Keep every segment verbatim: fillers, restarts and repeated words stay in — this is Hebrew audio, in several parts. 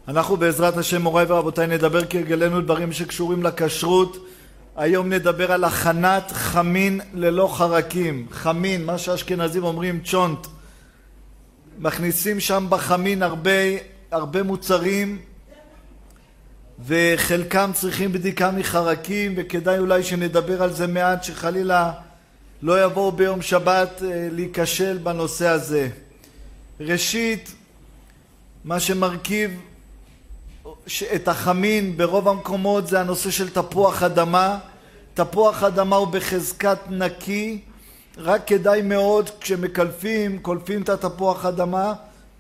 אנחנו בעזרת השם מוריי ורבותיי נדבר כהרגלנו דברים שקשורים לכשרות. היום נדבר על הכנת חמין ללא חרקים. חמין, מה שהאשכנזים אומרים צ'ונט. מכניסים שם בחמין הרבה, הרבה מוצרים וחלקם צריכים בדיקה מחרקים, וכדאי אולי שנדבר על זה מעט שחלילה לא יבואו ביום שבת להיכשל בנושא הזה. ראשית, מה שמרכיב את החמין ברוב המקומות זה הנושא של תפוח אדמה. תפוח אדמה הוא בחזקת נקי, רק כדאי מאוד כשמקלפים, קולפים את התפוח אדמה,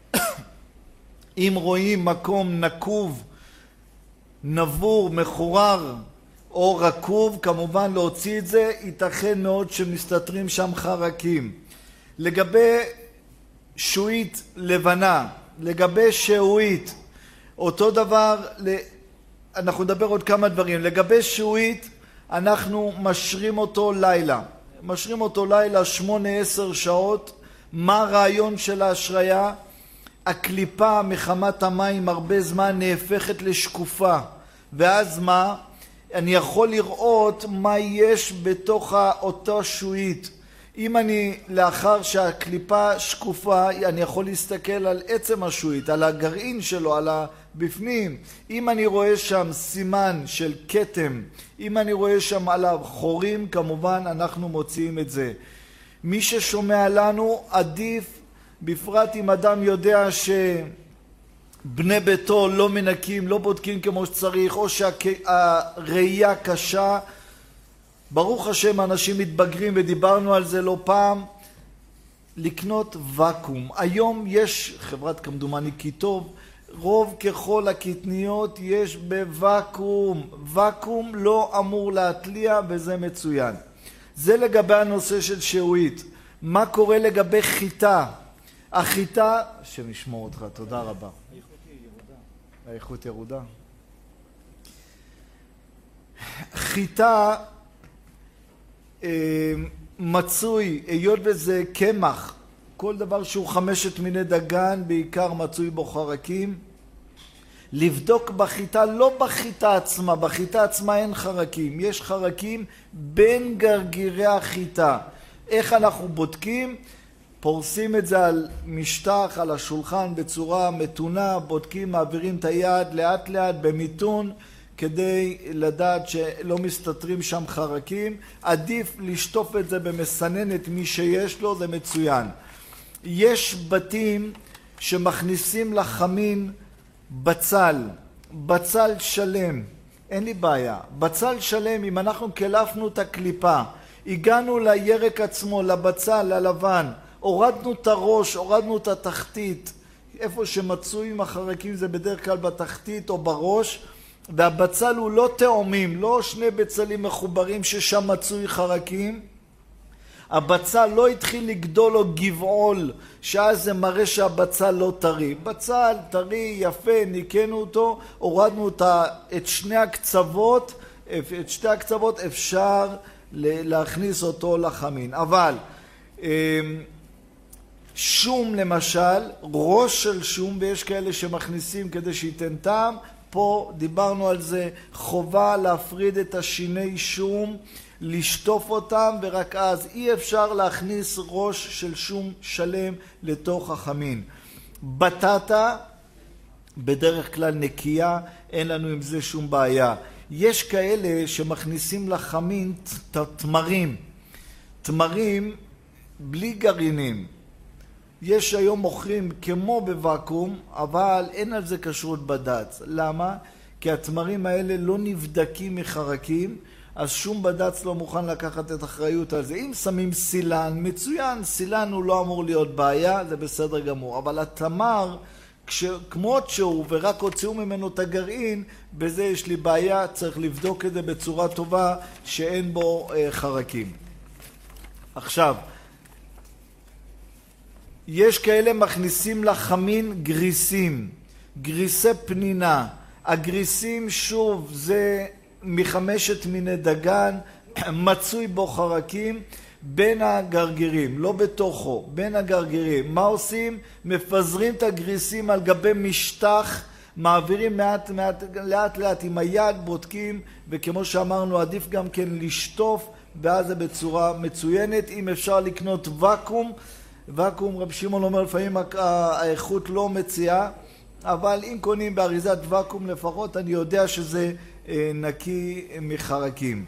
אם רואים מקום נקוב, נבור, מחורר או רקוב, כמובן להוציא את זה, ייתכן מאוד שמסתתרים שם חרקים. לגבי שועית לבנה, לגבי שעועית, אותו דבר, אנחנו נדבר עוד כמה דברים. לגבי שעועית, אנחנו משרים אותו לילה. משרים אותו לילה שמונה עשר שעות. מה הרעיון של ההשריה? הקליפה מחמת המים הרבה זמן נהפכת לשקופה. ואז מה? אני יכול לראות מה יש בתוך אותו שעועית. אם אני, לאחר שהקליפה שקופה, אני יכול להסתכל על עצם השועית, על הגרעין שלו, על הבפנים. אם אני רואה שם סימן של כתם, אם אני רואה שם עליו חורים, כמובן אנחנו מוציאים את זה. מי ששומע לנו, עדיף, בפרט אם אדם יודע שבני ביתו לא מנקים, לא בודקים כמו שצריך, או שהראייה קשה, ברוך השם אנשים מתבגרים ודיברנו על זה לא פעם, לקנות וקום. היום יש חברת כמדומני כי טוב, רוב ככל הקטניות יש בוואקום. וואקום לא אמור להתליע וזה מצוין. זה לגבי הנושא של שעועית. מה קורה לגבי חיטה? החיטה, שנשמור אותך, תודה רבה. האיכות היא ירודה. האיכות ירודה. חיטה מצוי, היות וזה קמח, כל דבר שהוא חמשת מיני דגן, בעיקר מצוי בו חרקים. לבדוק בחיטה, לא בחיטה עצמה, בחיטה עצמה אין חרקים, יש חרקים בין גרגירי החיטה. איך אנחנו בודקים? פורסים את זה על משטח, על השולחן בצורה מתונה, בודקים, מעבירים את היד לאט לאט במיתון, כדי לדעת שלא מסתתרים שם חרקים. עדיף לשטוף את זה במסננת, מי שיש לו זה מצוין. יש בתים שמכניסים לחמין בצל, בצל שלם, אין לי בעיה. בצל שלם, אם אנחנו קלפנו את הקליפה, הגענו לירק עצמו, לבצל, ללבן, הורדנו את הראש, הורדנו את התחתית, איפה שמצויים החרקים זה בדרך כלל בתחתית או בראש, והבצל הוא לא תאומים, לא שני בצלים מחוברים ששם מצוי חרקים. הבצל לא התחיל לגדול או גבעול, שאז זה מראה שהבצל לא טרי. בצל טרי, יפה, ניקנו אותו, הורדנו את שני הקצוות, את שתי הקצוות אפשר להכניס אותו לחמין. אבל שום למשל, ראש של שום, ויש כאלה שמכניסים כדי שייתן טעם, פה דיברנו על זה, חובה להפריד את השיני שום, לשטוף אותם, ורק אז אי אפשר להכניס ראש של שום שלם לתוך החמין. בטטה, בדרך כלל נקייה, אין לנו עם זה שום בעיה. יש כאלה שמכניסים לחמין תמרים, תמרים בלי גרעינים. יש היום מוכרים כמו בוואקום, אבל אין על זה כשרות בד"ץ. למה? כי התמרים האלה לא נבדקים מחרקים, אז שום בד"ץ לא מוכן לקחת את אחריות על זה. אם שמים סילן, מצוין, סילן הוא לא אמור להיות בעיה, זה בסדר גמור. אבל התמר, כש, כמות שהוא ורק הוציאו ממנו את הגרעין, בזה יש לי בעיה, צריך לבדוק את זה בצורה טובה שאין בו אה, חרקים. עכשיו, יש כאלה מכניסים לחמין גריסים, גריסי פנינה. הגריסים שוב זה מחמשת מיני דגן, מצוי בו חרקים בין הגרגירים, לא בתוכו, בין הגרגירים. מה עושים? מפזרים את הגריסים על גבי משטח מעבירים מעט, מעט, לאט לאט עם היד, בודקים, וכמו שאמרנו, עדיף גם כן לשטוף, ואז זה בצורה מצוינת. אם אפשר לקנות וקום, וקום, רב שמעון אומר, לפעמים האיכות לא מציעה, אבל אם קונים באריזת וקום לפחות, אני יודע שזה נקי מחרקים.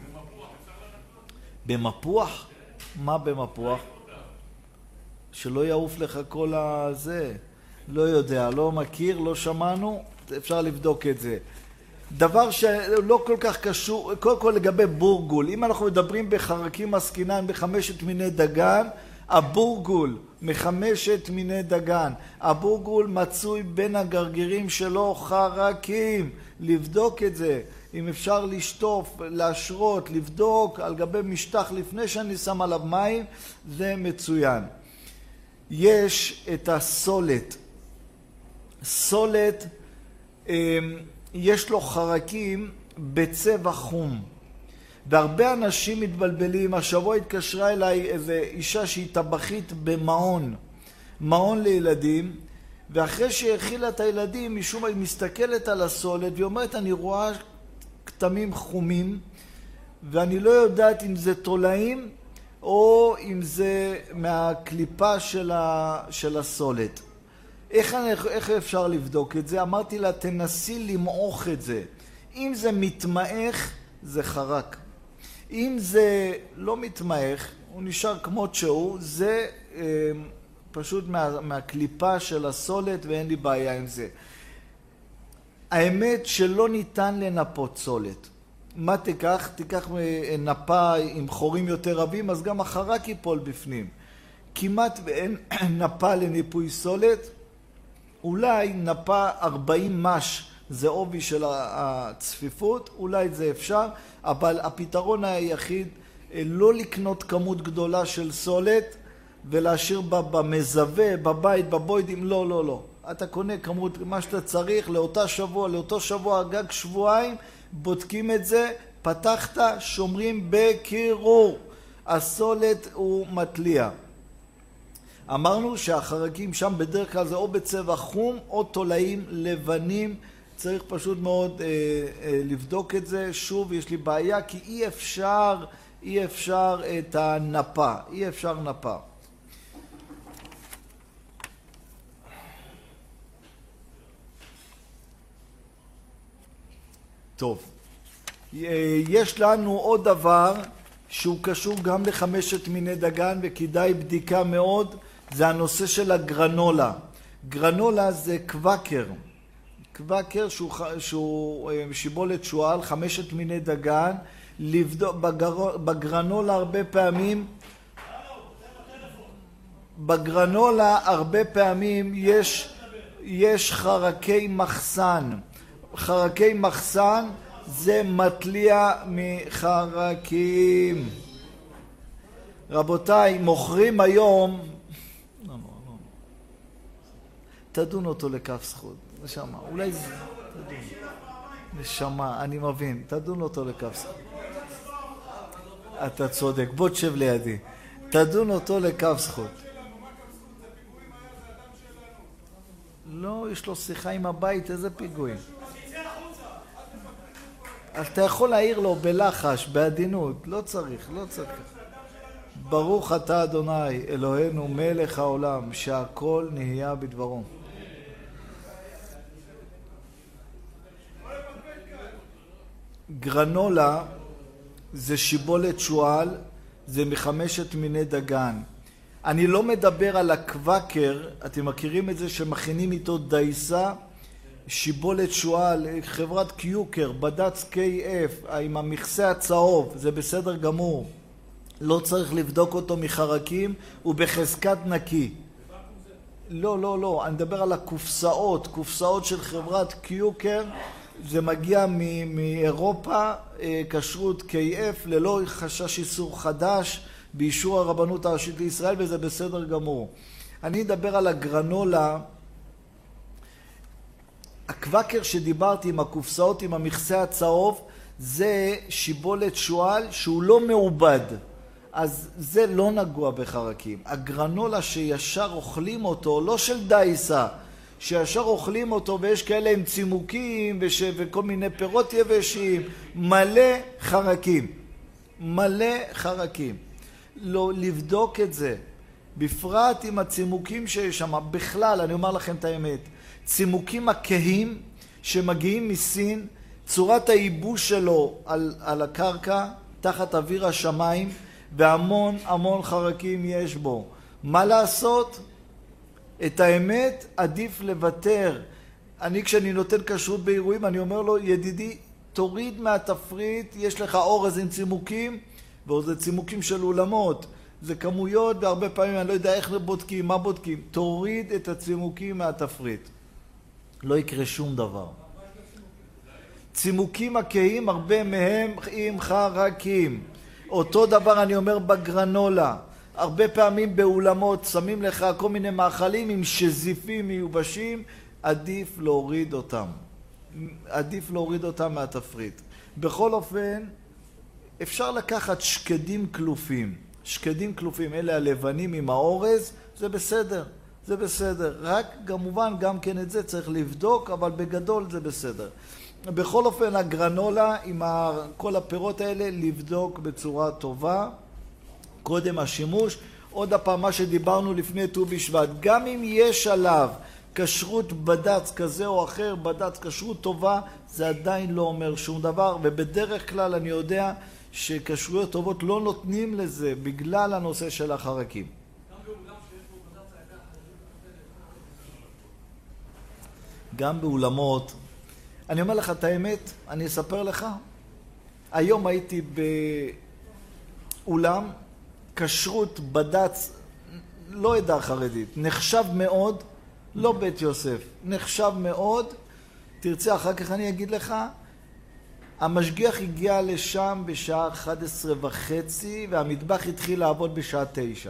במפוח? מה במפוח? שלא יעוף לך כל הזה. לא יודע, לא מכיר, לא שמענו, אפשר לבדוק את זה. דבר שלא כל כך קשור, קודם כל לגבי בורגול. אם אנחנו מדברים בחרקים עסקינן בחמשת מיני דגן, הבורגול מחמשת מיני דגן. הבורגול מצוי בין הגרגירים שלו חרקים. לבדוק את זה. אם אפשר לשטוף, להשרות, לבדוק על גבי משטח לפני שאני שם עליו מים, זה מצוין. יש את הסולת. סולת, יש לו חרקים בצבע חום. והרבה אנשים מתבלבלים. השבוע התקשרה אליי איזו אישה שהיא טבחית במעון. מעון לילדים. ואחרי שהאכילה את הילדים, משום מה היא מסתכלת על הסולת, והיא אומרת, אני רואה כתמים חומים, ואני לא יודעת אם זה תולעים, או אם זה מהקליפה של, ה, של הסולת. איך, איך אפשר לבדוק את זה? אמרתי לה, תנסי למעוך את זה. אם זה מתמעך, זה חרק. אם זה לא מתמעך, הוא נשאר כמות שהוא, זה אה, פשוט מה, מהקליפה של הסולת, ואין לי בעיה עם זה. האמת שלא ניתן לנפות סולת. מה תיקח? תיקח נפה עם חורים יותר רבים, אז גם החרק ייפול בפנים. כמעט ואין נפה לניפוי סולת. אולי נפה ארבעים מש, זה עובי של הצפיפות, אולי זה אפשר, אבל הפתרון היחיד, לא לקנות כמות גדולה של סולת, ולהשאיר בה במזווה, בבית, בבוידים, לא, לא, לא. אתה קונה כמות, מה שאתה צריך, לאותה שבוע, לאותו שבוע, גג שבועיים, בודקים את זה, פתחת, שומרים בקירור. הסולת הוא מטליע. אמרנו שהחרקים שם בדרך כלל זה או בצבע חום, או תולעים לבנים. צריך פשוט מאוד אה, אה, לבדוק את זה. שוב, יש לי בעיה, כי אי אפשר, אי אפשר את הנפה. אי אפשר נפה. טוב, יש לנו עוד דבר שהוא קשור גם לחמשת מיני דגן וכדאי בדיקה מאוד, זה הנושא של הגרנולה. גרנולה זה קוואקר, קוואקר שהוא, שהוא שיבולת שועל, חמשת מיני דגן. לבדוק, בגר, בגרנולה הרבה פעמים, בגרנולה הרבה פעמים יש, יש חרקי מחסן. חרקי מחסן זה מטליע מחרקים. רבותיי, מוכרים היום, לא, לא, לא. תדון אותו לכף זכות. נשמה, אולי זה... תדון. נשמה, אני מבין. תדון אותו לכף זכות. אתה צודק. בוא תשב לידי. תדון אותו לכף זכות. לא, יש לו שיחה עם הבית, איזה פיגועים. אז אתה יכול להעיר לו בלחש, בעדינות, לא צריך, לא צריך. ברוך אתה אדוני, אלוהינו מלך העולם, שהכל נהיה בדברו. גרנולה זה שיבולת שועל, זה מחמשת מיני דגן. אני לא מדבר על הקוואקר, אתם מכירים את זה שמכינים איתו דייסה, שיבולת שועל, חברת קיוקר, בד"ץ קיי אף, עם המכסה הצהוב, זה בסדר גמור. לא צריך לבדוק אותו מחרקים, הוא בחזקת נקי. לא, לא, לא, אני מדבר על הקופסאות, קופסאות של חברת קיוקר, זה מגיע מאירופה, כשרות קיי אף, ללא חשש איסור חדש, באישור הרבנות הראשית לישראל, וזה בסדר גמור. אני אדבר על הגרנולה, הקוואקר שדיברתי עם הקופסאות עם המכסה הצהוב, זה שיבולת שועל שהוא לא מעובד, אז זה לא נגוע בחרקים. הגרנולה שישר אוכלים אותו, לא של דייסה, שישר אוכלים אותו, ויש כאלה עם צימוקים וש... וכל מיני פירות יבשים, מלא חרקים. מלא חרקים. לא לבדוק את זה. בפרט עם הצימוקים שיש שם. בכלל, אני אומר לכם את האמת, צימוקים הכהים שמגיעים מסין, צורת הייבוש שלו על, על הקרקע, תחת אוויר השמיים, והמון המון חרקים יש בו. מה לעשות? את האמת עדיף לוותר. אני כשאני נותן כשרות באירועים, אני אומר לו, ידידי, תוריד מהתפריט, יש לך אורז עם צימוקים, וזה צימוקים של אולמות. זה כמויות, והרבה פעמים אני לא יודע איך בודקים, מה בודקים. תוריד את הצימוקים מהתפריט. לא יקרה שום דבר. צימוקים הכהים, הרבה מהם עם חרקים. אותו דבר אני אומר בגרנולה. הרבה פעמים באולמות שמים לך כל מיני מאכלים עם שזיפים מיובשים, עדיף להוריד אותם. עדיף להוריד אותם מהתפריט. בכל אופן, אפשר לקחת שקדים כלופים. שקדים כלופים, אלה הלבנים עם האורז, זה בסדר. זה בסדר. רק כמובן גם כן את זה צריך לבדוק, אבל בגדול זה בסדר. בכל אופן, הגרנולה עם כל הפירות האלה לבדוק בצורה טובה. קודם השימוש, עוד הפעם מה שדיברנו לפני ט"ו בשבט, גם אם יש עליו כשרות בד"ץ כזה או אחר, בד"ץ כשרות טובה, זה עדיין לא אומר שום דבר, ובדרך כלל אני יודע שכשרויות טובות לא נותנים לזה בגלל הנושא של החרקים. גם באולמות, אני אומר לך את האמת, אני אספר לך, היום הייתי באולם, כשרות בד"ץ, לא עדה חרדית, נחשב מאוד, לא בית יוסף, נחשב מאוד, תרצה אחר כך אני אגיד לך, המשגיח הגיע לשם בשעה אחת עשרה וחצי, והמטבח התחיל לעבוד בשעה תשע.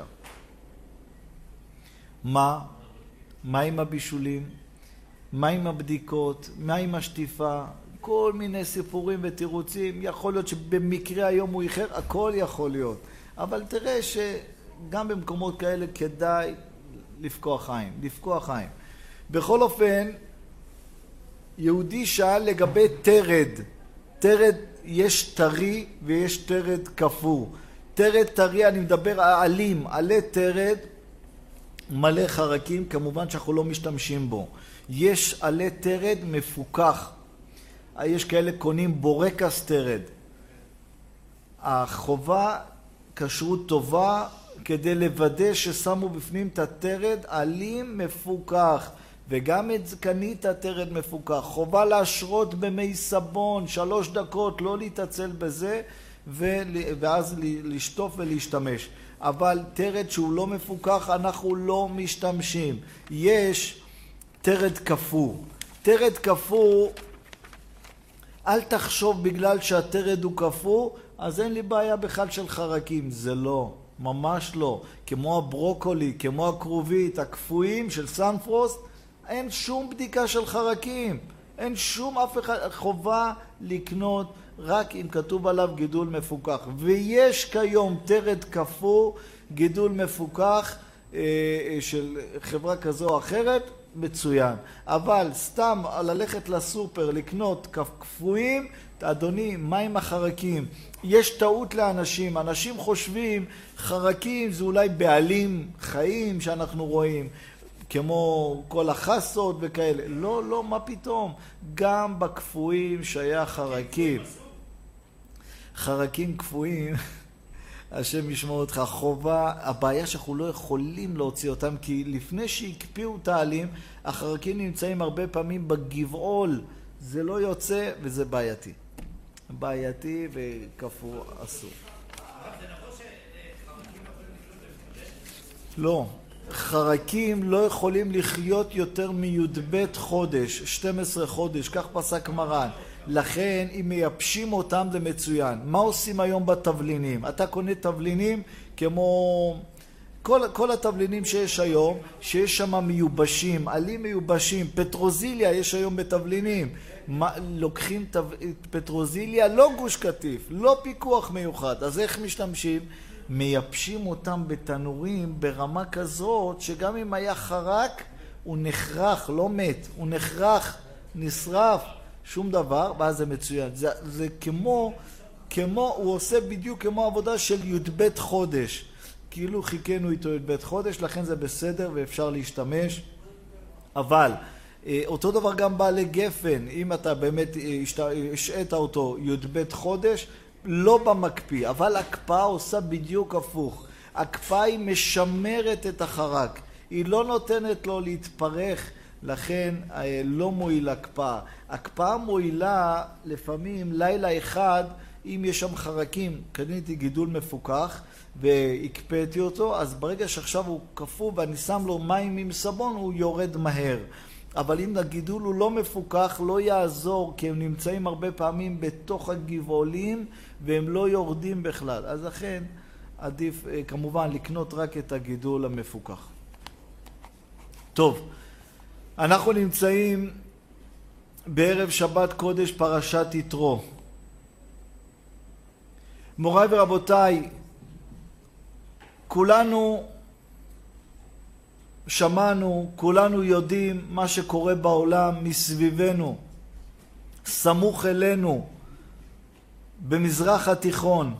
מה? מה עם הבישולים? מה עם הבדיקות? מה עם השטיפה? כל מיני סיפורים ותירוצים, יכול להיות שבמקרה היום הוא איחר, הכל יכול להיות. אבל תראה שגם במקומות כאלה כדאי לפקוח עין, לפקוח עין. בכל אופן, יהודי שאל לגבי תרד. תרד, יש טרי ויש תרד כפור. תרד טרי, אני מדבר עלים, עלי תרד, מלא חרקים, כמובן שאנחנו לא משתמשים בו. יש עלי תרד מפוקח. יש כאלה קונים בורקס תרד. החובה כשרות טובה כדי לוודא ששמו בפנים את התרד עלים מפוקח, וגם את קנית התרד מפוקח. חובה להשרות במי סבון שלוש דקות, לא להתעצל בזה, ואז לשטוף ולהשתמש. אבל תרד שהוא לא מפוקח אנחנו לא משתמשים. יש תרד כפור. תרד כפור, אל תחשוב בגלל שהתרד הוא כפור, אז אין לי בעיה בכלל של חרקים. זה לא, ממש לא. כמו הברוקולי, כמו הכרובית, הכפויים של סנפרוסט, אין שום בדיקה של חרקים. אין שום אף אחד, חובה לקנות רק אם כתוב עליו גידול מפוקח. ויש כיום תרד כפור, גידול מפוקח אה, של חברה כזו או אחרת, מצוין. אבל סתם ללכת לסופר לקנות כפויים, אדוני, מה עם החרקים? יש טעות לאנשים, אנשים חושבים חרקים זה אולי בעלים חיים שאנחנו רואים, כמו כל החסות וכאלה. לא, לא, מה פתאום? גם בכפויים שהיה חרקים. חרקים כפויים, השם ישמור אותך, חובה, הבעיה שאנחנו לא יכולים להוציא אותם, כי לפני שהקפיאו את העלים, החרקים נמצאים הרבה פעמים בגבעול, זה לא יוצא וזה בעייתי. בעייתי וכפור אסור. לא, חרקים לא יכולים לחיות יותר מי"ב חודש, שנים עשר חודש, כך פסק מרן. לכן אם מייבשים אותם זה מצוין. מה עושים היום בתבלינים? אתה קונה תבלינים כמו כל, כל התבלינים שיש היום, שיש שם מיובשים, עלים מיובשים, פטרוזיליה יש היום בתבלינים. מה, לוקחים תב... פטרוזיליה, לא גוש קטיף, לא פיקוח מיוחד. אז איך משתמשים? מייבשים אותם בתנורים ברמה כזאת שגם אם היה חרק, הוא נחרך, לא מת, הוא נחרך, נשרף, שום דבר, ואז זה מצוין. זה, זה כמו, כמו, הוא עושה בדיוק כמו עבודה של י"ב חודש. כאילו חיכינו איתו י"ב חודש, לכן זה בסדר ואפשר להשתמש. אבל אותו דבר גם בעלי גפן, אם אתה באמת השעת אותו י"ב חודש, לא במקפיא, אבל הקפאה עושה בדיוק הפוך. הקפאה היא משמרת את החרק, היא לא נותנת לו להתפרח, לכן לא מועיל הקפאה. הקפאה מועילה לפעמים לילה אחד, אם יש שם חרקים, קניתי גידול מפוקח והקפאתי אותו, אז ברגע שעכשיו הוא קפוא ואני שם לו מים עם סבון, הוא יורד מהר. אבל אם הגידול הוא לא מפוקח, לא יעזור, כי הם נמצאים הרבה פעמים בתוך הגבעולים והם לא יורדים בכלל. אז לכן עדיף כמובן לקנות רק את הגידול המפוקח. טוב, אנחנו נמצאים בערב שבת קודש פרשת יתרו. מוריי ורבותיי, כולנו שמענו, כולנו יודעים מה שקורה בעולם מסביבנו, סמוך אלינו, במזרח התיכון.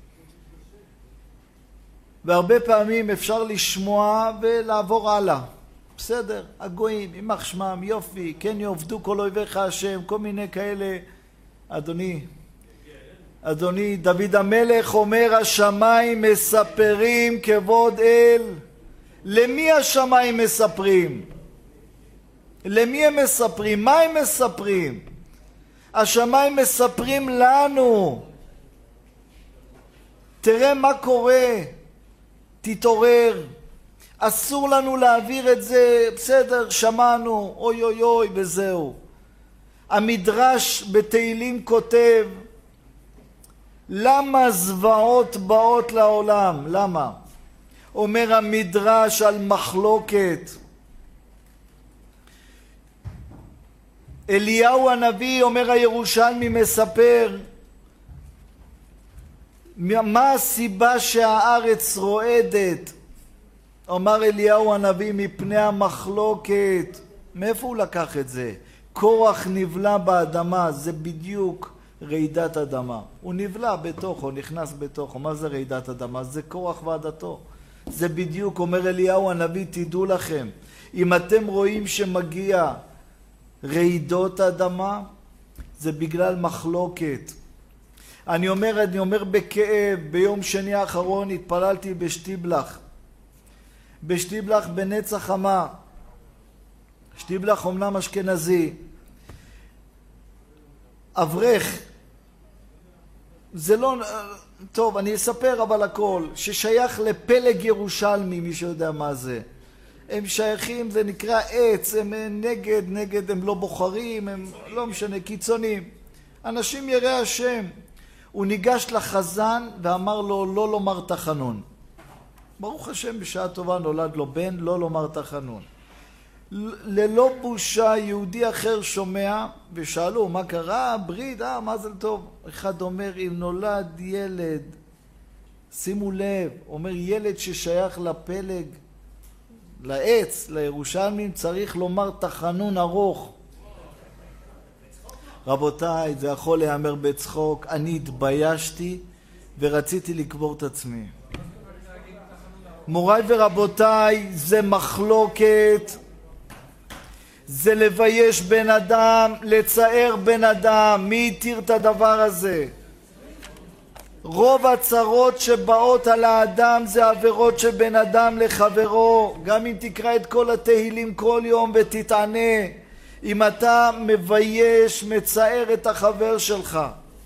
והרבה פעמים אפשר לשמוע ולעבור הלאה. בסדר, הגויים, יימח שמם, יופי, כן יעבדו כל אויביך השם, כל מיני כאלה. אדוני, אדוני, דוד המלך אומר, השמיים מספרים כבוד אל. למי השמיים מספרים? למי הם מספרים? מה הם מספרים? השמיים מספרים לנו. תראה מה קורה. תתעורר. אסור לנו להעביר את זה, בסדר, שמענו, אוי אוי אוי, וזהו. המדרש בתהילים כותב, למה זוועות באות לעולם? למה? אומר המדרש על מחלוקת. אליהו הנביא, אומר הירושלמי, מספר, מה הסיבה שהארץ רועדת? אומר אליהו הנביא, מפני המחלוקת. מאיפה הוא לקח את זה? קורח נבלע באדמה, זה בדיוק רעידת אדמה. הוא נבלע בתוכו, נכנס בתוכו. מה זה רעידת אדמה? זה קורח ועדתו. זה בדיוק, אומר אליהו הנביא, תדעו לכם, אם אתם רואים שמגיע רעידות אדמה, זה בגלל מחלוקת. אני אומר, אני אומר בכאב, ביום שני האחרון התפללתי בשטיבלח. בשטיבלח בנצח חמה. שטיבלח אומנם אשכנזי. אברך, זה לא, טוב, אני אספר אבל הכל, ששייך לפלג ירושלמי, מי שיודע מה זה. הם שייכים, זה נקרא עץ, הם נגד, נגד, הם לא בוחרים, הם לא משנה, קיצונים. אנשים יראי השם. הוא ניגש לחזן ואמר לו לא לומר תחנון. ברוך השם, בשעה טובה נולד לו בן, לא לומר תחנון. ללא בושה יהודי אחר שומע, ושאלו מה קרה, ברית, אה, מה זה טוב? אחד אומר, אם נולד ילד, שימו לב, אומר ילד ששייך לפלג, לעץ, לירושלמים, צריך לומר תחנון ארוך. רבותיי, זה יכול להיאמר בצחוק, אני התביישתי ורציתי לקבור את עצמי. מוריי ורבותיי, זה מחלוקת, זה לבייש בן אדם, לצער בן אדם. מי התיר את הדבר הזה? רוב הצרות שבאות על האדם זה עבירות של בן אדם לחברו. גם אם תקרא את כל התהילים כל יום ותתענה, אם אתה מבייש, מצער את החבר שלך,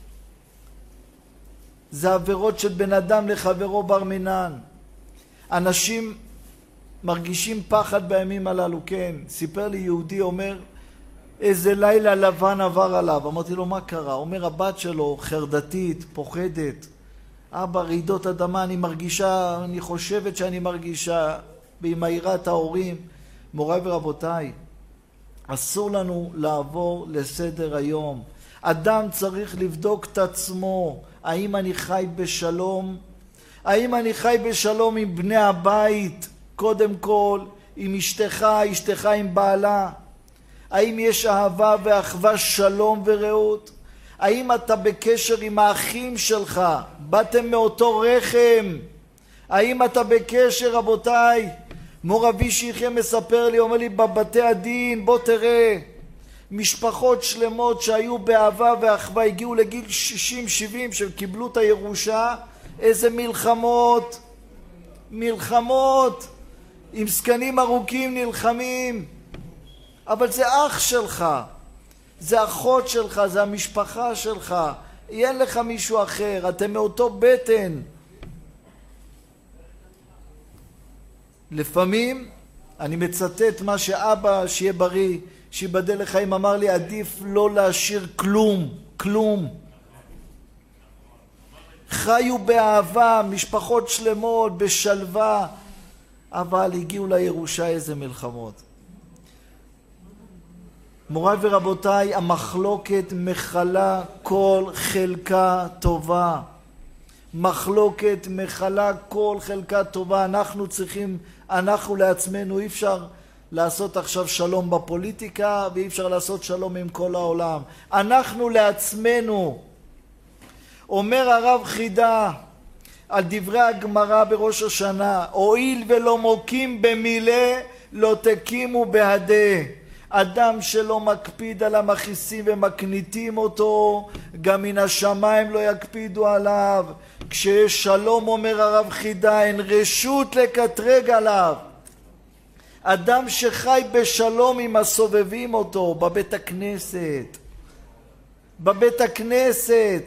זה עבירות של בן אדם לחברו בר מינן. אנשים מרגישים פחד בימים הללו, כן. סיפר לי יהודי, אומר, איזה לילה לבן עבר עליו. אמרתי לו, מה קרה? אומר, הבת שלו חרדתית, פוחדת. אבא, רעידות אדמה, אני מרגישה, אני חושבת שאני מרגישה, והיא מעירה את ההורים. מוריי ורבותיי, אסור לנו לעבור לסדר היום. אדם צריך לבדוק את עצמו, האם אני חי בשלום? האם אני חי בשלום עם בני הבית? קודם כל, עם אשתך, אשתך עם בעלה? האם יש אהבה ואחווה, שלום ורעות? האם אתה בקשר עם האחים שלך? באתם מאותו רחם? האם אתה בקשר, רבותיי? מור אבי שיחיה מספר לי, אומר לי, בבתי הדין, בוא תראה, משפחות שלמות שהיו באהבה ואחווה, הגיעו לגיל שישים שבעים, שקיבלו את הירושה, איזה מלחמות, מלחמות, עם סקנים ארוכים נלחמים, אבל זה אח שלך, זה אחות שלך, זה המשפחה שלך, אין לך מישהו אחר, אתם מאותו בטן. לפעמים אני מצטט מה שאבא, שיהיה בריא, שיבדל לחיים, אמר לי, עדיף לא להשאיר כלום, כלום. חיו באהבה, משפחות שלמות, בשלווה, אבל הגיעו לירושה איזה מלחמות. מוריי ורבותיי, המחלוקת מחלה כל חלקה טובה. מחלוקת מחלה כל חלקה טובה. אנחנו צריכים, אנחנו לעצמנו, אי אפשר לעשות עכשיו שלום בפוליטיקה, ואי אפשר לעשות שלום עם כל העולם. אנחנו לעצמנו. אומר הרב חידה על דברי הגמרא בראש השנה, הואיל ולא מוקים במילה, לא תקימו בהדה. אדם שלא מקפיד על המכיסים ומקניטים אותו, גם מן השמיים לא יקפידו עליו. כשיש שלום, אומר הרב חידה, אין רשות לקטרג עליו. אדם שחי בשלום עם הסובבים אותו, בבית הכנסת, בבית הכנסת,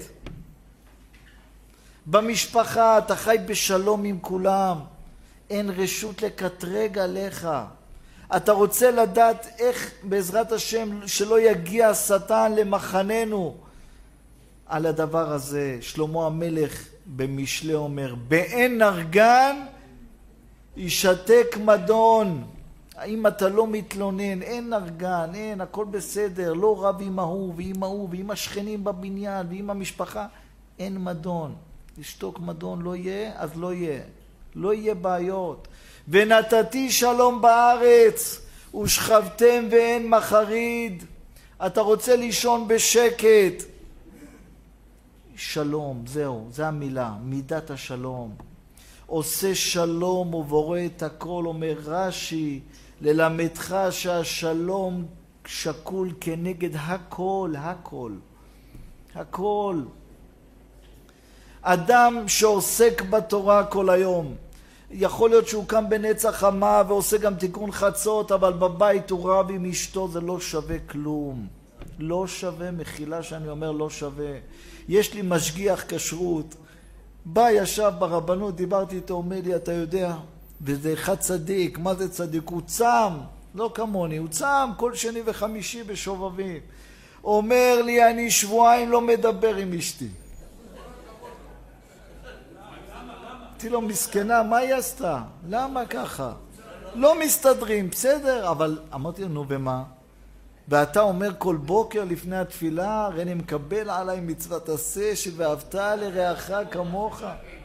במשפחה, אתה חי בשלום עם כולם, אין רשות לקטרג עליך. אתה רוצה לדעת איך בעזרת השם שלא יגיע השטן למחננו. על הדבר הזה שלמה המלך במשלי אומר, באין נרגן ישתק מדון. אם אתה לא מתלונן, אין נרגן, אין, הכל בסדר, לא רב עם ההוא ועם ההוא ועם השכנים בבניין ועם המשפחה, אין מדון. לשתוק מדון לא יהיה, אז לא יהיה. לא יהיה בעיות. ונתתי שלום בארץ, ושכבתם ואין מחריד. אתה רוצה לישון בשקט. שלום, זהו, זה המילה, מידת השלום. עושה שלום ובורא את הכל, אומר רש"י, ללמדך שהשלום שקול כנגד הכל, הכל, הכל. אדם שעוסק בתורה כל היום, יכול להיות שהוא קם בנצח חמה ועושה גם תיקון חצות, אבל בבית הוא רב עם אשתו, זה לא שווה כלום. לא שווה, מחילה שאני אומר לא שווה. יש לי משגיח כשרות, בא ישב ברבנות, דיברתי איתו, אומר לי, אתה יודע, וזה אחד צדיק, מה זה צדיק? הוא צם, לא כמוני, הוא צם כל שני וחמישי בשובבים. אומר לי, אני שבועיים לא מדבר עם אשתי. אמרתי לו, מסכנה, מה היא עשתה? למה ככה? לא מסתדרים, בסדר, אבל אמרתי לו, נו ומה? ואתה אומר כל בוקר לפני התפילה, הרי אני מקבל עליי מצוות עשה של ואהבת לרעך כמוך.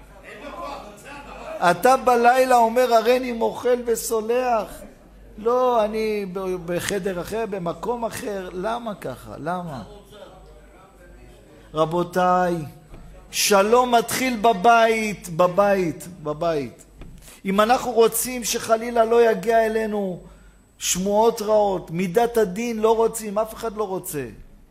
אתה בלילה אומר, הרי אני מוכל וסולח. לא, אני בחדר אחר, במקום אחר. למה ככה? למה? רבותיי, שלום מתחיל בבית, בבית, בבית. אם אנחנו רוצים שחלילה לא יגיע אלינו שמועות רעות, מידת הדין לא רוצים, אף אחד לא רוצה.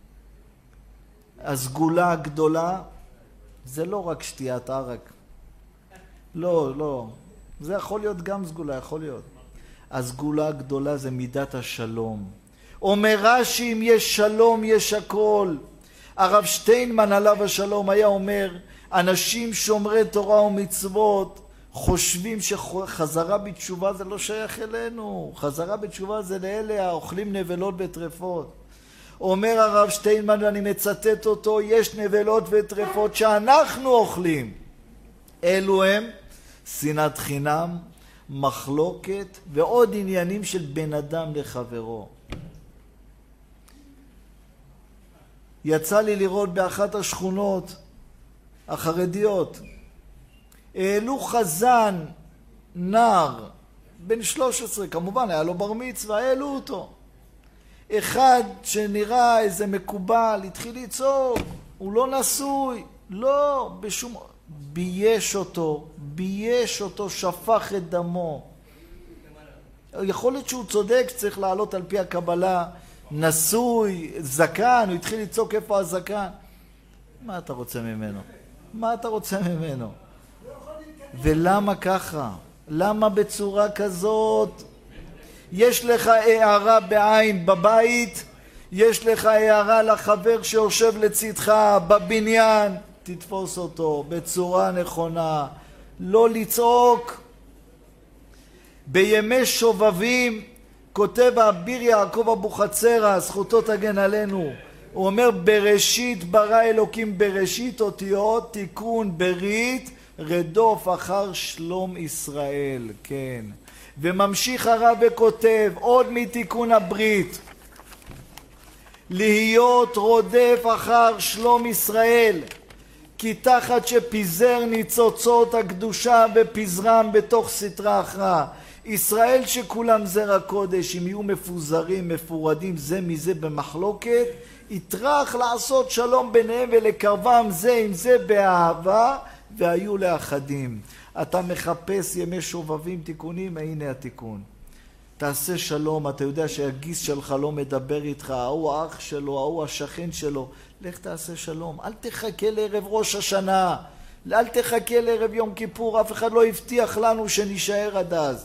הסגולה הגדולה זה לא רק שתיית ערק. לא, לא. זה יכול להיות גם סגולה, יכול להיות. הסגולה הגדולה זה מידת השלום. אומר רש"י, אם יש שלום יש הכל. הרב שטיינמן עליו השלום היה אומר, אנשים שומרי תורה ומצוות חושבים שחזרה בתשובה זה לא שייך אלינו. חזרה בתשובה זה לאלה האוכלים נבלות וטרפות. אומר הרב שטיינמן, ואני מצטט אותו, יש נבלות וטרפות שאנחנו אוכלים. אלו הם שנאת חינם, מחלוקת ועוד עניינים של בן אדם לחברו. יצא לי לראות באחת השכונות החרדיות, העלו חזן, נער, בן שלוש עשרה, כמובן היה לו בר מצווה, העלו אותו. אחד שנראה איזה מקובל, התחיל לצעוק, הוא לא נשוי, לא, בשום... בייש אותו, בייש אותו, שפך את דמו. יכול להיות שהוא צודק, צריך לעלות על פי הקבלה, נשוי, זקן, הוא התחיל לצעוק איפה הזקן. מה אתה רוצה ממנו? מה אתה רוצה ממנו? ולמה ככה? למה בצורה כזאת? יש לך הערה בעין בבית, יש לך הערה לחבר שיושב לצדך בבניין, תתפוס אותו בצורה נכונה, לא לצעוק. בימי שובבים כותב אביר יעקב אבוחצירא, זכותו תגן עלינו, הוא אומר בראשית ברא אלוקים, בראשית אותיות תיקון ברית רדוף אחר שלום ישראל. כן, וממשיך הרב וכותב עוד מתיקון הברית, להיות רודף אחר שלום ישראל, כי תחת שפיזר ניצוצות הקדושה ופזרם בתוך סתרה אחרא. ישראל שכולם זרע קודש, אם יהיו מפוזרים, מפורדים זה מזה במחלוקת, יטרח לעשות שלום ביניהם ולקרבם זה עם זה באהבה, והיו לאחדים. אתה מחפש ימי שובבים תיקונים, הנה התיקון. תעשה שלום, אתה יודע שהגיס שלך לא מדבר איתך, ההוא האח שלו, ההוא השכן שלו, לך תעשה שלום. אל תחכה לערב ראש השנה, אל תחכה לערב יום כיפור, אף אחד לא הבטיח לנו שנשאר עד אז.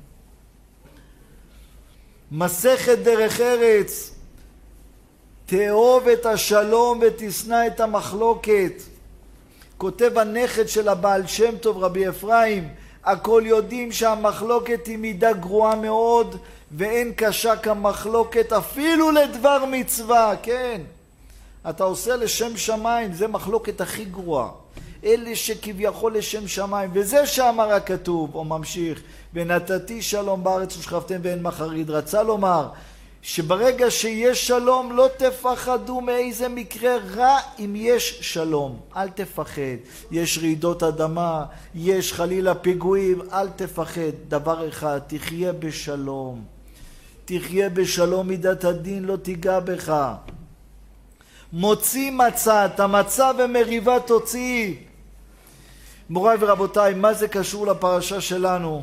מסכת דרך ארץ, תאהוב את השלום ותשנא את המחלוקת. כותב הנכד של הבעל שם טוב רבי אפרים, הכל יודעים שהמחלוקת היא מידה גרועה מאוד, ואין קשה כמחלוקת אפילו לדבר מצווה. כן, אתה עושה לשם שמיים, זה מחלוקת הכי גרועה. אלה שכביכול לשם שמיים, וזה שאמר הכתוב, או ממשיך, ונתתי שלום בארץ ושכבתם ואין מחריד. רצה לומר שברגע שיש שלום לא תפחדו מאיזה מקרה רע. אם יש שלום אל תפחד, יש רעידות אדמה, יש חלילה פיגועים, אל תפחד. דבר אחד, תחיה בשלום, תחיה בשלום, מידת הדין לא תיגע בך. מוציא מצה, את המצה ומריבה תוציא. מוריי ורבותיי, מה זה קשור לפרשה שלנו?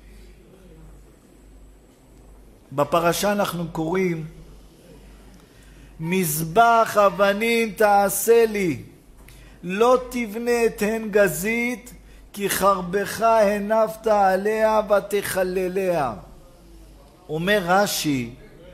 בפרשה אנחנו קוראים מזבח אבנים תעשה לי, לא תבנה את הן גזית, כי חרבך הנפת עליה ותחלליה. אומר רש"י,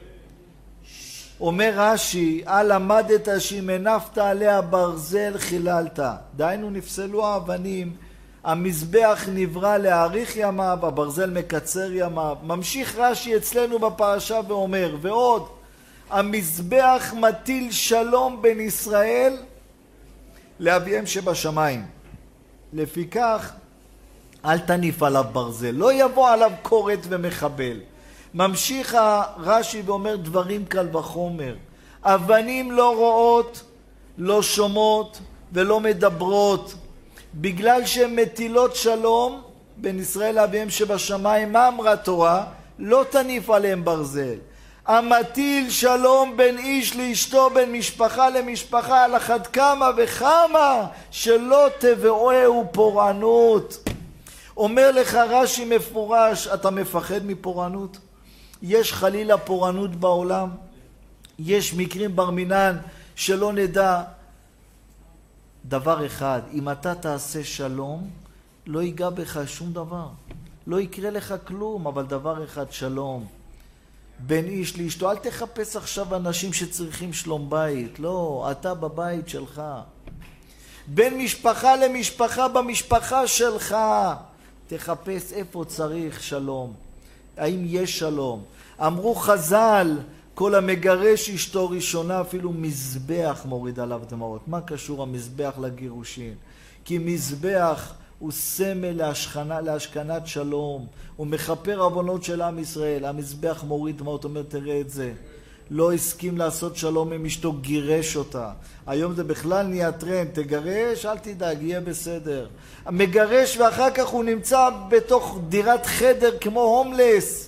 אומר רש"י, על עמדת שאם הנפת עליה ברזל חיללת. דהיינו נפסלו האבנים, המזבח נברא להאריך ימיו, הברזל מקצר ימיו. ממשיך רש"י אצלנו בפרשה ואומר, ועוד, המזבח מטיל שלום בין ישראל לאביהם שבשמיים. לפיכך, אל תניף עליו ברזל, לא יבוא עליו כורת ומחבל. ממשיך רש"י ואומר דברים קל וחומר. אבנים לא רואות, לא שומעות ולא מדברות, בגלל שהן מטילות שלום בין ישראל לאביהם שבשמיים. מה אמרה תורה? לא תניף עליהם ברזל. המטיל שלום בין איש לאשתו, בין משפחה למשפחה, על אחת כמה וכמה שלא תבואהו פורענות. אומר לך רש"י מפורש, אתה מפחד מפורענות? יש חלילה פורענות בעולם? יש מקרים בר מינן שלא נדע? דבר אחד, אם אתה תעשה שלום, לא ייגע בך שום דבר. לא יקרה לך כלום, אבל דבר אחד, שלום. בין איש לאשתו, אל תחפש עכשיו אנשים שצריכים שלום בית. לא, אתה בבית שלך. בין משפחה למשפחה במשפחה שלך. תחפש איפה צריך שלום. האם יש שלום? אמרו חז"ל, כל המגרש אשתו ראשונה אפילו מזבח מוריד עליו דמעות. מה קשור המזבח לגירושין? כי מזבח הוא סמל להשכנה, להשכנת שלום. הוא מכפר עוונות של עם ישראל. המזבח מוריד דמעות, אומר תראה את זה. לא הסכים לעשות שלום עם אשתו, גירש אותה. היום זה בכלל נהיה טרנד, תגרש, אל תדאג, יהיה בסדר. מגרש ואחר כך הוא נמצא בתוך דירת חדר כמו הומלס.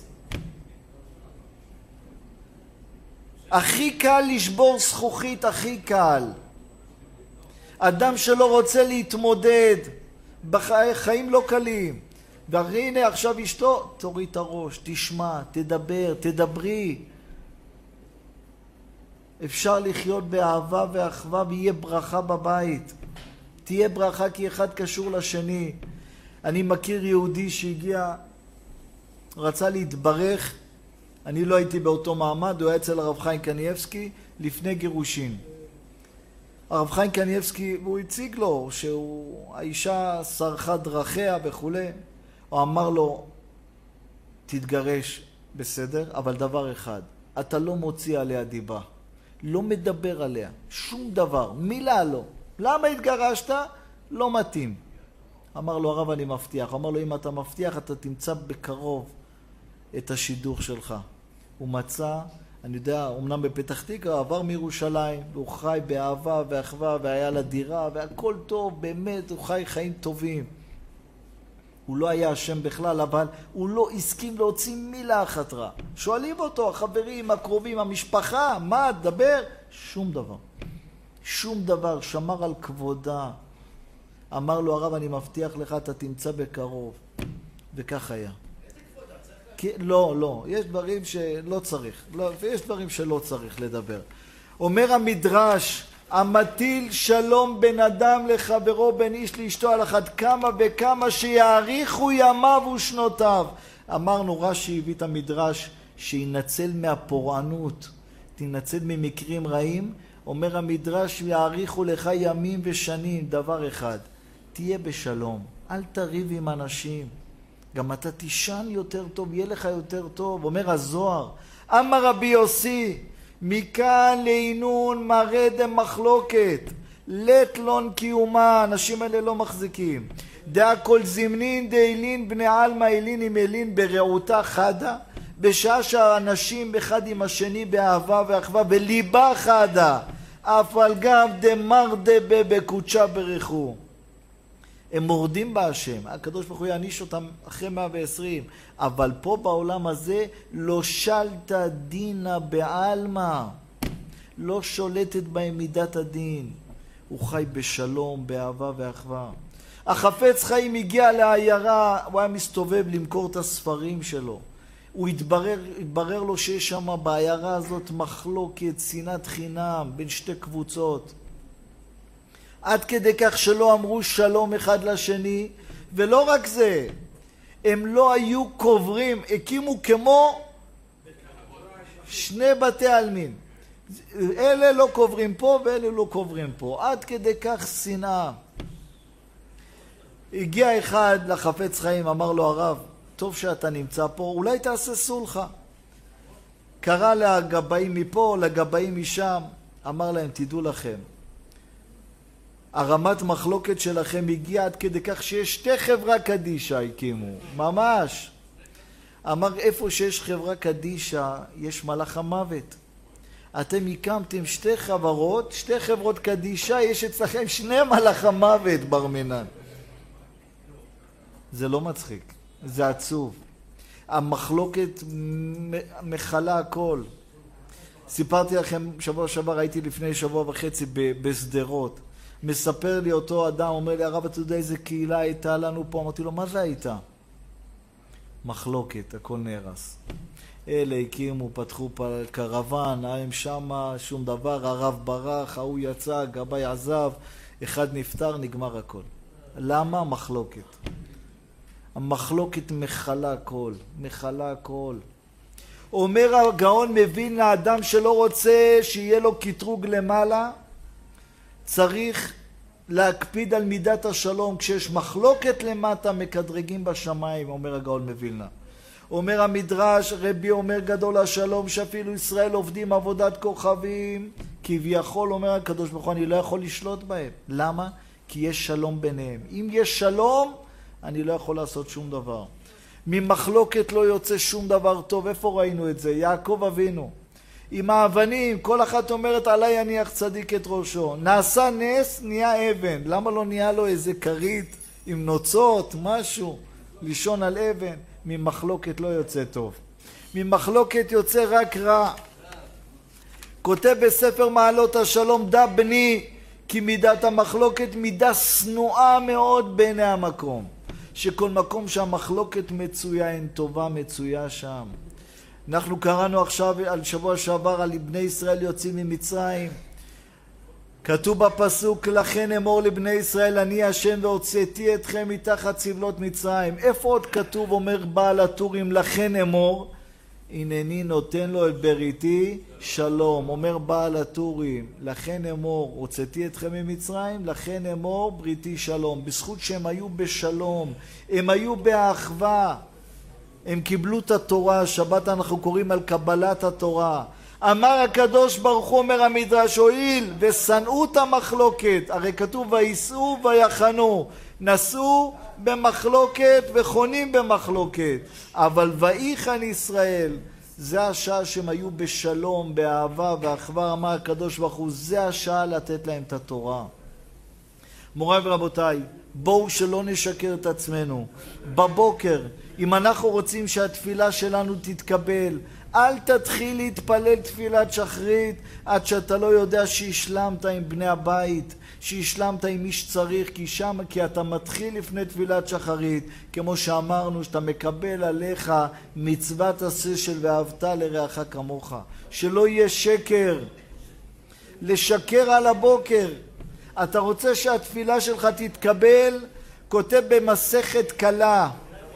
הכי קל לשבור זכוכית, הכי קל. אדם שלא רוצה להתמודד, בחיים לא קלים. והנה עכשיו אשתו, תוריד את הראש, תשמע, תדבר, תדברי. אפשר לחיות באהבה ואחווה ויהיה ברכה בבית. תהיה ברכה כי אחד קשור לשני. אני מכיר יהודי שהגיע, רצה להתברך, אני לא הייתי באותו מעמד, הוא היה אצל הרב חיים קניאבסקי לפני גירושין. הרב חיים קניאבסקי, הוא הציג לו שהאישה שרחה דרכיה וכו'. הוא אמר לו, תתגרש, בסדר, אבל דבר אחד, אתה לא מוציא עליה דיבה. לא מדבר עליה, שום דבר, מילה לא. למה התגרשת? לא מתאים. אמר לו, הרב, אני מבטיח. אמר לו, אם אתה מבטיח, אתה תמצא בקרוב את השידוך שלך. הוא מצא, אני יודע, אמנם בפתח תקווה, עבר מירושלים, והוא חי באהבה ואחווה, והיה לה דירה, והכל טוב, באמת, הוא חי חיים טובים. הוא לא היה אשם בכלל, אבל הוא לא הסכים להוציא מילה אחת רע. שואלים אותו, החברים, הקרובים, המשפחה, מה, דבר? שום דבר. שום דבר, שמר על כבודה. אמר לו, הרב, אני מבטיח לך, אתה תמצא בקרוב. וכך היה. איזה כבודה? צריך כי, לא, לא. יש דברים שלא צריך. לא, ויש דברים שלא צריך לדבר. אומר המדרש, המטיל שלום בין אדם לחברו, בין איש לאשתו, על אחת כמה וכמה שיאריכו ימיו ושנותיו. אמרנו, רש"י הביא את המדרש שינצל מהפורענות, תנצל ממקרים רעים. אומר המדרש, יאריכו לך ימים ושנים. דבר אחד, תהיה בשלום, אל תריב עם אנשים, גם אתה תישן יותר טוב, יהיה לך יותר טוב. אומר הזוהר, אמר רבי יוסי, מכאן לעינון מראה דמחלוקת, לטלון קיומה, אנשים האלה לא מחזיקים. דעה כל זמנין דאילין בני עלמא אילין עם אילין ברעותה חדה, בשעה שהאנשים אחד עם השני באהבה ואחווה וליבה חדה, אף על גם דמר דבה בקודשה ברכו. הם מורדים בהשם, הקדוש ברוך הוא יעניש אותם אחרי מאה ועשרים, אבל פה בעולם הזה לא שלת דינה בעלמא, לא שולטת בהם מידת הדין. הוא חי בשלום, באהבה ואחווה. החפץ חיים הגיע לעיירה, הוא היה מסתובב למכור את הספרים שלו. הוא התברר, התברר לו שיש שם בעיירה הזאת מחלוקת, שנאת חינם בין שתי קבוצות. עד כדי כך שלא אמרו שלום אחד לשני, ולא רק זה, הם לא היו קוברים, הקימו כמו שני בתי עלמין. אלה לא קוברים פה ואלה לא קוברים פה. עד כדי כך שנאה. הגיע אחד לחפץ חיים, אמר לו, הרב, טוב שאתה נמצא פה, אולי תעשה סולחה. קרא לגבאים מפה, לגבאים משם, אמר להם, תדעו לכם, הרמת מחלוקת שלכם הגיעה עד כדי כך שיש שתי חברה קדישה הקימו, ממש. אמר, איפה שיש חברה קדישה, יש מלאך המוות. אתם הקמתם שתי חברות, שתי חברות קדישה, יש אצלכם שני מלאך המוות בר מינן. זה לא מצחיק, זה עצוב. המחלוקת מחלה הכל. סיפרתי לכם, שבוע שעבר, הייתי לפני שבוע וחצי בסדרות. מספר לי אותו אדם, אומר לי, הרב, אתה יודע איזה קהילה הייתה לנו פה? אמרתי לו, מה זה הייתה? מחלוקת, הכל נהרס. אלה הקימו, פתחו קרוון, הם שמה, שום דבר, הרב ברח, ההוא יצא, גבאי עזב, אחד נפטר, נגמר הכל. למה? מחלוקת. המחלוקת מחלה הכל, מחלה הכל. אומר הגאון מבין לאדם שלא רוצה שיהיה לו קטרוג למעלה, צריך להקפיד על מידת השלום. כשיש מחלוקת למטה, מקדרגים בשמיים, אומר הגאון מווילנה. אומר המדרש, רבי אומר גדול השלום, שאפילו ישראל עובדים עבודת כוכבים, כביכול אומר הקדוש ברוך הוא, אני לא יכול לשלוט בהם. למה? כי יש שלום ביניהם. אם יש שלום, אני לא יכול לעשות שום דבר. ממחלוקת לא יוצא שום דבר טוב. איפה ראינו את זה? יעקב אבינו. עם האבנים, כל אחת אומרת עליי יניח צדיק את ראשו. נעשה נס, נהיה אבן. למה לא נהיה לו איזה כרית עם נוצות, משהו, לישון על אבן? ממחלוקת לא יוצא טוב. ממחלוקת יוצא רק רע. כותב בספר מעלות השלום, דע בני, כי מידת המחלוקת מידה שנואה מאוד בעיני המקום. שכל מקום שהמחלוקת מצויה, אין טובה מצויה שם. אנחנו קראנו עכשיו על שבוע שעבר על בני ישראל יוצאים ממצרים. כתוב בפסוק, לכן אמור לבני ישראל, אני השם והוצאתי אתכם מתחת סבלות מצרים. איפה עוד כתוב, אומר בעל הטורים, לכן אמור? הנני נותן לו את בריתי שלום. אומר בעל הטורים, לכן אמור, הוצאתי אתכם ממצרים, לכן אמור בריתי שלום. בזכות שהם היו בשלום, הם היו באחווה, הם קיבלו את התורה. שבת אנחנו קוראים על קבלת התורה. אמר הקדוש ברוך הוא, אומר המדרש, הואיל ושנאו את המחלוקת, הרי כתוב ויסעו ויחנו, נסעו במחלוקת וחונים במחלוקת, אבל ויחן ישראל, זה השעה שהם היו בשלום, באהבה ואחווה. אמר הקדוש ברוך הוא, זה השעה לתת להם את התורה. מוריי ורבותיי, בואו שלא נשקר את עצמנו. בבוקר, אם אנחנו רוצים שהתפילה שלנו תתקבל, אל תתחיל להתפלל תפילת שחרית עד שאתה לא יודע שהשלמת עם בני הבית, שהשלמת עם מי שצריך, כי שם, כי אתה מתחיל לפני תפילת שחרית, כמו שאמרנו, שאתה מקבל עליך מצוות עשה של ואהבת לרעך כמוך. שלא יהיה שקר, לשקר על הבוקר. אתה רוצה שהתפילה שלך תתקבל, כותב במסכת קלה,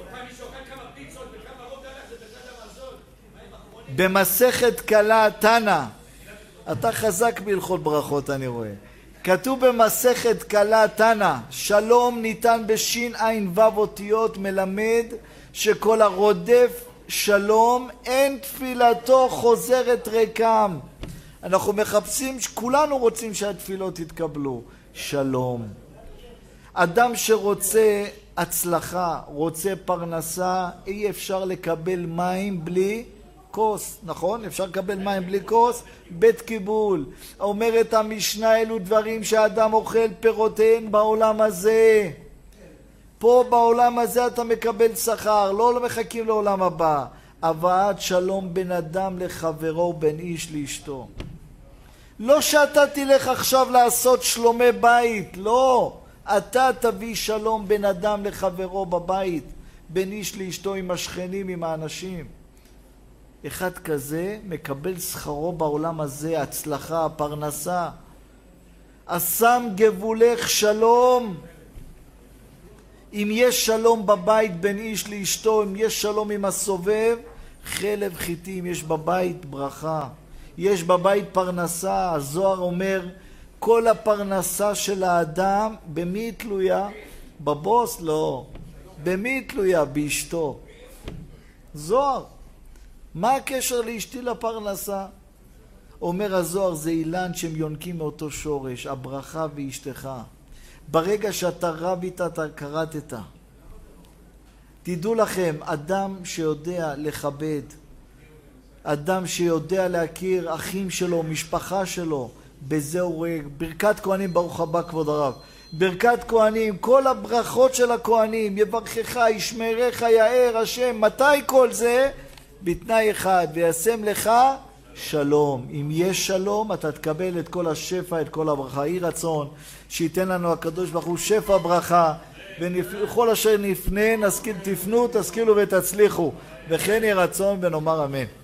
במסכת קלה תנא, אתה חזק בהלכות ברכות אני רואה. כתוב במסכת קלה תנא, שלום ניתן בשין עין וו אותיות, מלמד שכל הרודף שלום אין תפילתו חוזרת ריקם. אנחנו מחפשים, כולנו רוצים שהתפילות יתקבלו. שלום. אדם שרוצה הצלחה, רוצה פרנסה, אי אפשר לקבל מים בלי כוס, נכון? אפשר לקבל מים בלי כוס? בית קיבול. אומרת המשנה, אלו דברים שהאדם אוכל פירותיהן בעולם הזה. פה בעולם הזה אתה מקבל שכר, לא מחכים לעולם הבא. הבאת שלום בין אדם לחברו, בין איש לאשתו. לא שאתה תלך עכשיו לעשות שלומי בית, לא. אתה תביא שלום בין אדם לחברו בבית, בין איש לאשתו, עם השכנים, עם האנשים. אחד כזה מקבל שכרו בעולם הזה, הצלחה, פרנסה. אשם גבולך שלום. אם יש שלום בבית בין איש לאשתו, אם יש שלום עם הסובב, חלב חיטים, יש בבית ברכה, יש בבית פרנסה. הזוהר אומר, כל הפרנסה של האדם, במי תלויה? בבוס? לא. במי תלויה? באשתו. זוהר. מה הקשר לאשתי לפרנסה? אומר הזוהר, זה אילן שהם יונקים מאותו שורש, הברכה ואשתך. ברגע שאתה רב איתה, אתה קראת. תדעו לכם, אדם שיודע לכבד, אדם שיודע להכיר אחים שלו, משפחה שלו, בזה הוא רואה. ברכת כהנים, ברוך הבא כבוד הרב. ברכת כהנים, כל הברכות של הכהנים, יברכך, ישמרך, יאר השם. מתי כל זה? בתנאי אחד, וישם לך שלום. אם יש שלום, אתה תקבל את כל השפע, את כל הברכה. יהי רצון שייתן לנו הקדוש ברוך הוא שפע ברכה, וכל אשר נפנה, נשכיל, תפנו, תשכילו ותצליחו, וכן יהי רצון ונאמר אמן.